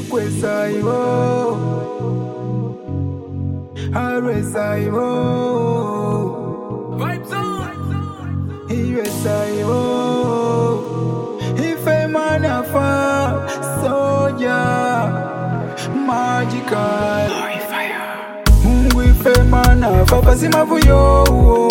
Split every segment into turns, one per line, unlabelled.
kwesaiwo arwesaiwo iwesaiwo ife manafa soja magical Mungu ife manafa pasimavuyo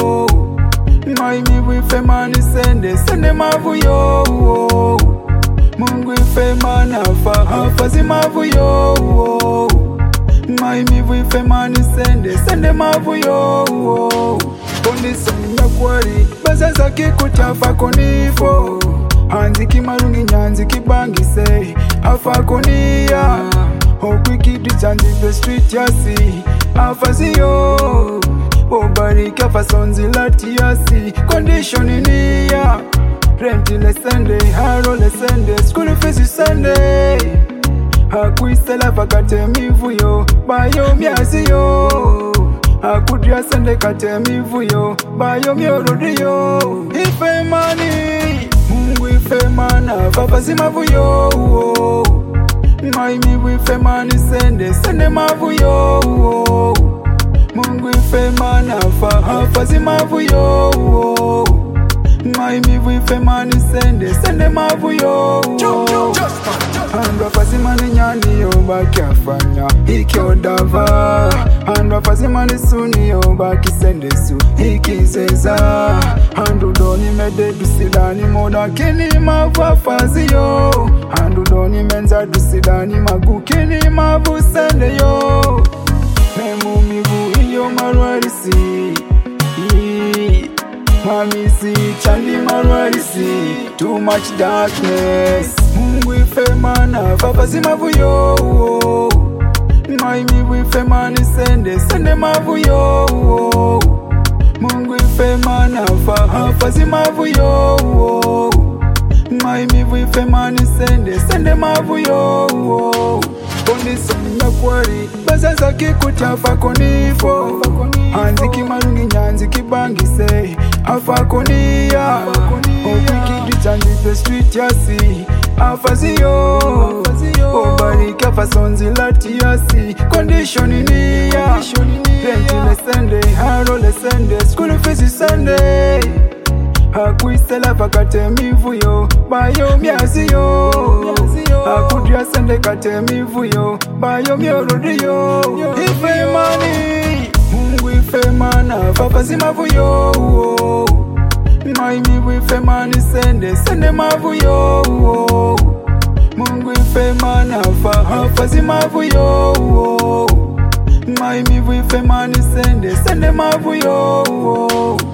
Maimi ife mani sende mavuyo Mungu ife manafa pasimavuyo Maimi ife mani sende mavuyo Kondisa kwari bazaza kikutafa konifo Hanziki marungi nyanzi kibangise afakonia Okwikidu chanzi the street yasi afaziyo Obarika fasonzi lati yasi Condition inia Renti lesende, haro lesende School fees Sunday Hakuisela fakate mivuyo Bayo miaziyo Akudria sende kate mivuyo Bayo miorodiyo Ife mani Mungu ife mana Fafasi mavuyo Maimi ife mani sende mavuyo Mungu ife mana Fafasi mavuyo Maimi ife mani sende mavuyo Andwa fasimani nyani yoba kiafanya Ikyo dava Andwa fasimani suni yoba kisendesu Ikizeza Andu doni mede dusidani moda kini mafafazi yo Andu doni menza dusidani magu kini mavu sende yo Memu migu iyo marwarisi Mamisi chandi marwarisi Too much darkness Mungu ife mana fafasi mavuyo Maimi ife mani sende mavuyo Mungu ife mana fafasi mavuyo Maimi ife mani sende mavuyo Kondisa kwari bazaza kikutafa konifo Hanziki marungi nyanzi kibangise afakonia Okikidu chanzi the street yasi afaziyo Obarika fasonzi lati yasi Condition inia Renti lesende, haro lesende School fees Sunday Hakuisela fakate mivuyo Bayo miaziyo Akudria sende kate mivuyo Bayo miorodiyo Ife mani Mungu ife mana Fafasi mavuyo Maimi ife mani sende mavuyo Mungu ife mana Fafasi mavuyo Maimi ife mani sende mavuyo